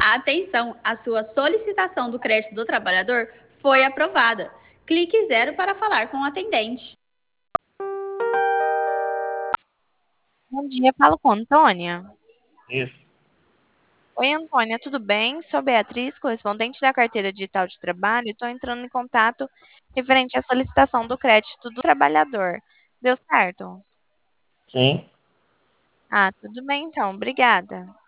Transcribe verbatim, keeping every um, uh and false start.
Atenção, a sua solicitação do crédito do trabalhador foi aprovada. Clique zero para falar com o atendente. Bom dia, falo com a Antônia. Isso. Oi, Antônia, tudo bem? Sou Beatriz, correspondente da Carteira Digital de Trabalho, e estou entrando em contato referente à solicitação do crédito do trabalhador. Deu certo? Sim. Ah, tudo bem então, obrigada.